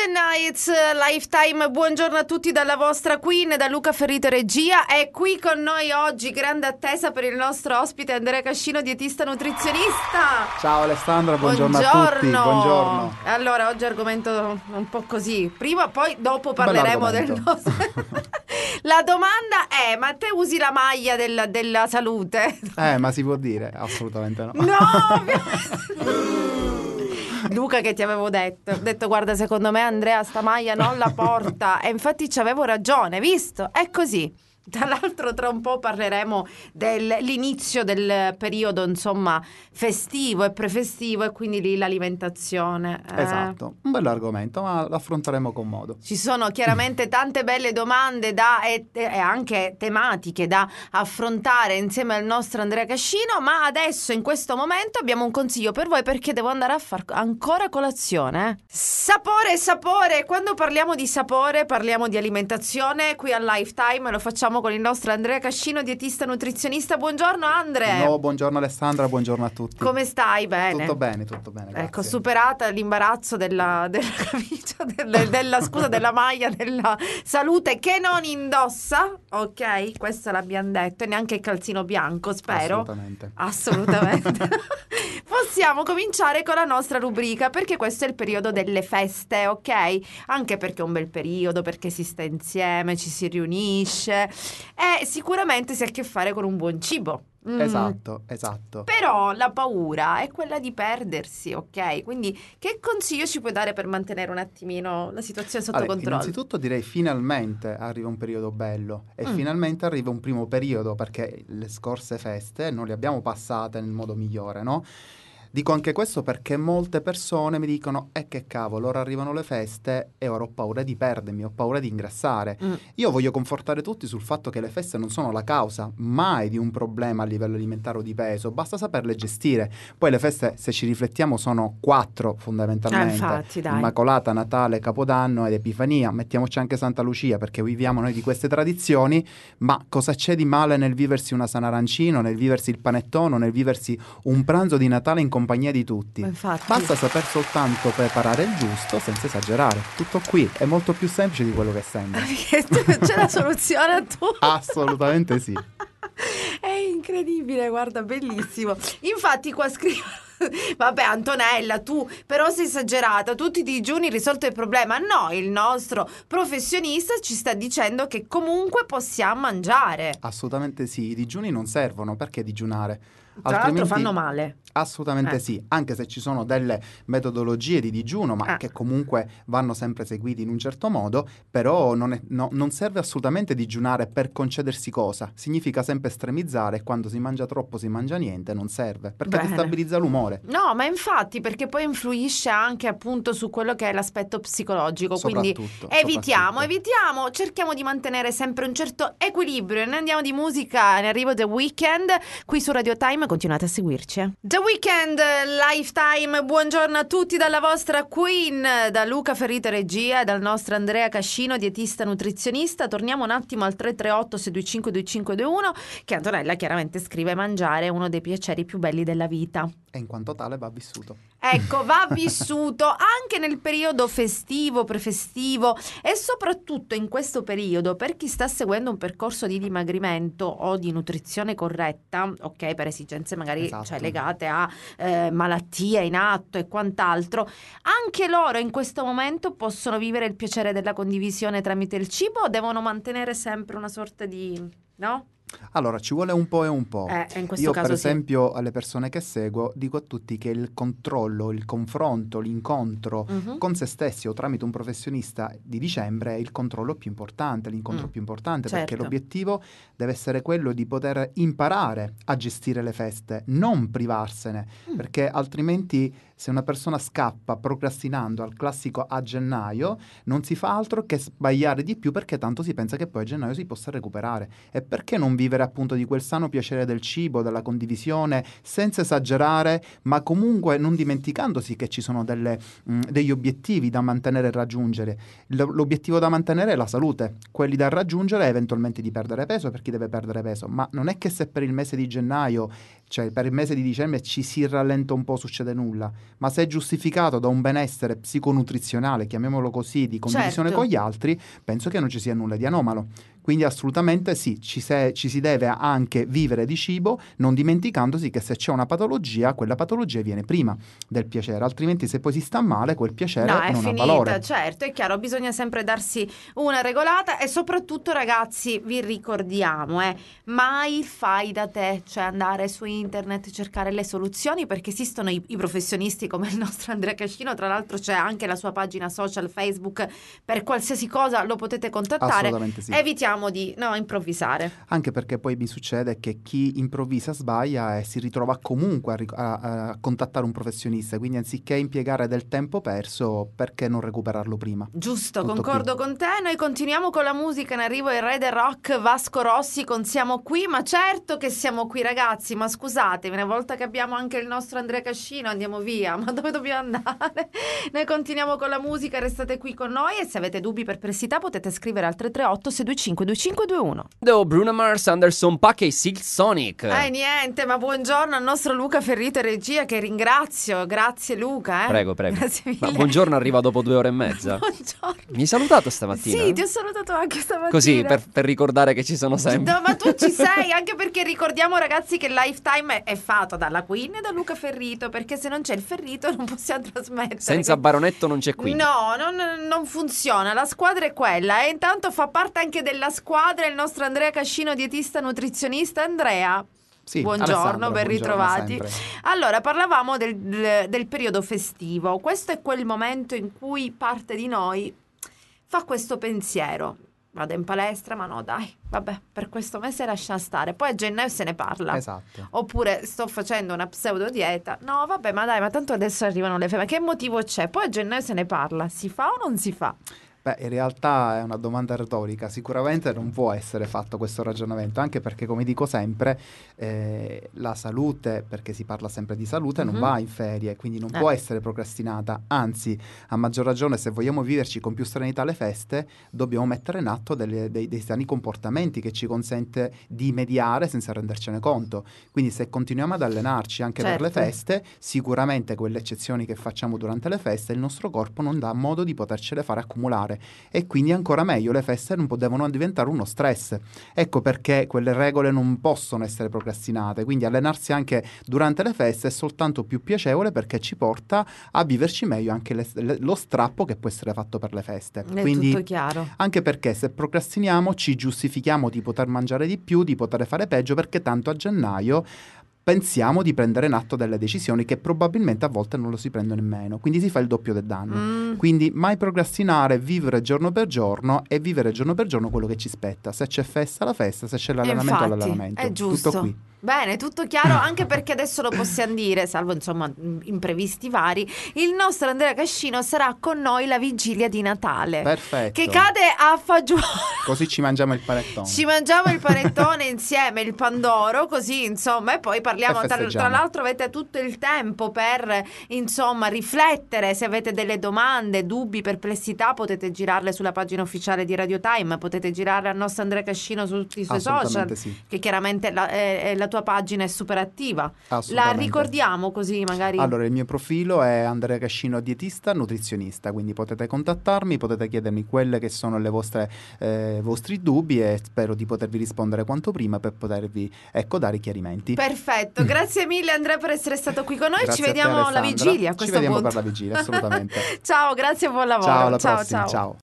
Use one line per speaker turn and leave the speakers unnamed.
Nights, Lifetime, buongiorno a tutti dalla vostra Queen, da Luca Ferrito regia. È qui con noi oggi, grande attesa per il nostro ospite Andrea Cascino, dietista nutrizionista.
Ciao Alessandra, buongiorno a tutti. Buongiorno.
Allora, oggi argomento un po' così. Prima, poi dopo parleremo del nostro... La domanda è, ma te usi la maglia della salute?
Ma si può dire? Assolutamente no.
No! Luca, che ti avevo detto, ho detto guarda, secondo me Andrea sta maglia non la porta, e infatti ci avevo ragione, visto? È così. Tra l'altro tra un po' parleremo dell'inizio del periodo, insomma, festivo e prefestivo, e quindi lì l'alimentazione.
Esatto, un bell'argomento, ma lo affronteremo con modo.
Ci sono chiaramente tante belle domande e anche tematiche da affrontare insieme al nostro Andrea Cascino, ma adesso in questo momento abbiamo un consiglio per voi, perché devo andare a fare ancora colazione. Sapore, quando parliamo di sapore parliamo di alimentazione, qui a Lifetime lo facciamo con il nostro Andrea Cascino, dietista nutrizionista. Buongiorno Andre.
No, buongiorno Alessandra, buongiorno a tutti.
Come stai? Bene?
Tutto bene, grazie.
Ecco, superata l'imbarazzo della camicia, della maglia, della salute che non indossa, ok? Questo l'abbiamo detto, e neanche il calzino bianco, spero. Assolutamente. Possiamo cominciare con la nostra rubrica, perché questo è il periodo delle feste, ok? Anche perché è un bel periodo, perché si sta insieme, ci si riunisce e sicuramente si ha a che fare con un buon cibo.
Esatto.
Però la paura è quella di perdersi, ok? Quindi che consiglio ci puoi dare per mantenere un attimino la situazione sotto controllo?
Innanzitutto direi finalmente arriva un periodo bello e finalmente arriva un primo periodo, perché le scorse feste non le abbiamo passate nel modo migliore, no? Dico anche questo perché molte persone mi dicono che cavolo, ora arrivano le feste e ora ho paura di perdermi, ho paura di ingrassare. Io voglio confortare tutti sul fatto che le feste non sono la causa mai di un problema a livello alimentare o di peso, basta saperle gestire. Poi le feste, se ci riflettiamo, sono 4 fondamentalmente.
Infatti, dai.
Immacolata, Natale, Capodanno ed Epifania. Mettiamoci anche Santa Lucia, perché viviamo noi di queste tradizioni, ma cosa c'è di male nel viversi una San Arancino, nel viversi il panettone, nel viversi un pranzo di Natale in compagnia di tutti?
Infatti.
Basta saper soltanto preparare il giusto senza esagerare. Tutto qui, è molto più semplice di quello che sembra.
C'è la soluzione a tutto?
Assolutamente sì.
È incredibile, guarda, bellissimo. Infatti qua scrivono: vabbè Antonella, tu però sei esagerata, tutti i digiuni risolto il problema. No, il nostro professionista ci sta dicendo che comunque possiamo mangiare.
Assolutamente sì, i digiuni non servono, perché digiunare?
Tra l'altro fanno male.
Assolutamente sì, anche se ci sono delle metodologie di digiuno, ma che comunque vanno sempre seguiti in un certo modo, però non serve assolutamente digiunare per concedersi cosa. Significa sempre estremizzare, e quando si mangia troppo si mangia niente, non serve, perché destabilizza l'umore.
No, ma infatti, perché poi influisce anche appunto su quello che è l'aspetto psicologico, quindi evitiamo, cerchiamo di mantenere sempre un certo equilibrio. Ne andiamo di musica, ne arrivo The Weeknd, qui su Radio Time, continuate a seguirci. The Weeknd, Lifetime, buongiorno a tutti dalla vostra Queen, da Luca Ferrito regia e dal nostro Andrea Cascino, dietista nutrizionista. Torniamo un attimo al 338-625-2521, che Antonella chiaramente scrive: mangiare è uno dei piaceri più belli della vita.
E in quanto tale va vissuto.
Ecco, va vissuto anche nel periodo festivo, prefestivo, e soprattutto in questo periodo per chi sta seguendo un percorso di dimagrimento o di nutrizione corretta, ok, per esigenze magari legate a malattie in atto e quant'altro. Anche loro in questo momento possono vivere il piacere della condivisione tramite il cibo, o devono mantenere sempre una sorta di... no?
Allora, ci vuole un po' e un po'.
In questo
Io
caso
per esempio alle persone che seguo dico a tutti che il controllo, il confronto, l'incontro con se stessi o tramite un professionista di dicembre è il controllo più importante, l'incontro più importante, perché l'obiettivo deve essere quello di poter imparare a gestire le feste, non privarsene, perché altrimenti se una persona scappa procrastinando al classico a gennaio, non si fa altro che sbagliare di più, perché tanto si pensa che poi a gennaio si possa recuperare. E perché non vivere appunto di quel sano piacere del cibo, della condivisione, senza esagerare, ma comunque non dimenticandosi che ci sono degli obiettivi da mantenere e raggiungere. L'obiettivo da mantenere è la salute, quelli da raggiungere è eventualmente di perdere peso per chi deve perdere peso, ma non è che se per il mese di gennaio cioè per il mese di dicembre ci si rallenta un po', succede nulla, ma se è giustificato da un benessere psiconutrizionale, chiamiamolo così, di condivisione con gli altri, penso che non ci sia nulla di anomalo. Quindi assolutamente sì, ci si deve anche vivere di cibo, non dimenticandosi che se c'è una patologia, quella patologia viene prima del piacere, altrimenti se poi si sta male, quel piacere non ha valore.
Certo, è chiaro, bisogna sempre darsi una regolata e soprattutto, ragazzi, vi ricordiamo, mai il fai da te, cioè andare su internet, cercare le soluzioni, perché esistono i professionisti come il nostro Andrea Cascino, tra l'altro c'è anche la sua pagina social Facebook, per qualsiasi cosa lo potete contattare.
Assolutamente sì.
Evitiamo di improvvisare.
Anche perché poi mi succede che chi improvvisa sbaglia e si ritrova comunque a contattare un professionista, quindi anziché impiegare del tempo perso, perché non recuperarlo prima?
Giusto, tutto concordo qui con te. Noi continuiamo con la musica, in arrivo il re del rock Vasco Rossi con Siamo qui, ma certo che siamo qui, ragazzi, ma scusatemi, una volta che abbiamo anche il nostro Andrea Cascino andiamo via, ma dove dobbiamo andare? Noi continuiamo con la musica, restate qui con noi e se avete dubbi, perplessità potete scrivere al 338 625 2521.
Bruno Mars, Anderson Paak e Silk Sonic.
Niente, ma buongiorno al nostro Luca Ferrito e regia, che ringrazio. Grazie Luca.
Prego.
Grazie mille.
Ma buongiorno arriva dopo 2 ore e mezza.
Buongiorno.
Mi hai salutato stamattina?
Sì, ti ho salutato anche stamattina.
Così, per ricordare che ci sono sempre.
No, ma tu ci sei, anche perché ricordiamo, ragazzi, che Lifetime è fatto dalla Queen e da Luca Ferrito, perché se non c'è il Ferrito non possiamo trasmettere.
Senza Baronetto non c'è Queen.
No, non funziona, la squadra è quella e intanto fa parte anche della squadra il nostro Andrea Cascino, dietista nutrizionista. Andrea,
sì,
buongiorno, ben ritrovati.
Sempre.
Allora, parlavamo del periodo festivo. Questo è quel momento in cui parte di noi fa questo pensiero: vado in palestra, ma no dai, vabbè, per questo mese lascia stare, poi a gennaio se ne parla.
Esatto.
Oppure sto facendo una pseudo dieta, no vabbè, ma dai, ma tanto adesso arrivano le ferie, che motivo c'è? Poi a gennaio se ne parla, si fa o non si fa?
Beh, in realtà è una domanda retorica, sicuramente non può essere fatto questo ragionamento, anche perché, come dico sempre, la salute, perché si parla sempre di salute, non va in ferie, quindi non può essere procrastinata, anzi, a maggior ragione, se vogliamo viverci con più serenità le feste, dobbiamo mettere in atto dei sani comportamenti che ci consente di mediare senza rendercene conto. Quindi se continuiamo ad allenarci anche per le feste, sicuramente quelle eccezioni che facciamo durante le feste, il nostro corpo non dà modo di potercele fare accumulare. E quindi ancora meglio, le feste non devono diventare uno stress. Ecco perché quelle regole non possono essere procrastinate, quindi allenarsi anche durante le feste è soltanto più piacevole, perché ci porta a viverci meglio anche lo strappo che può essere fatto per le feste.
È
quindi,
tutto chiaro.
Anche perché se procrastiniamo ci giustifichiamo di poter mangiare di più, di poter fare peggio, perché tanto a gennaio pensiamo di prendere in atto delle decisioni che probabilmente a volte non lo si prende nemmeno, quindi si fa il doppio del danno. Quindi mai procrastinare, vivere giorno per giorno e vivere giorno per giorno quello che ci spetta. Se c'è festa, la festa; se c'è l'allenamento, l'allenamento.
È giusto.
Tutto qui.
Bene, tutto chiaro, anche perché adesso lo possiamo dire, salvo insomma imprevisti vari, il nostro Andrea Cascino sarà con noi la vigilia di Natale.
Perfetto.
Che cade a fagiolo.
Così ci mangiamo il panettone.
Ci mangiamo il panettone insieme, il pandoro, così insomma, e poi parliamo, tra l'altro avete tutto il tempo per insomma riflettere. Se avete delle domande, dubbi, perplessità, potete girarle sulla pagina ufficiale di Radio Time, potete girarle al nostro Andrea Cascino su tutti i suoi social, sì, che chiaramente la tua pagina è super attiva. La ricordiamo così magari?
Allora, il mio profilo è Andrea Cascino, dietista nutrizionista, quindi potete contattarmi, potete chiedermi quelle che sono le vostri dubbi e spero di potervi rispondere quanto prima per potervi dare i chiarimenti.
Perfetto, grazie mille Andrea per essere stato qui con noi.
Grazie,
ci vediamo alla vigilia.
Ci vediamo per la vigilia, assolutamente.
Ciao, grazie e buon lavoro.
Ciao, alla prossima. Ciao.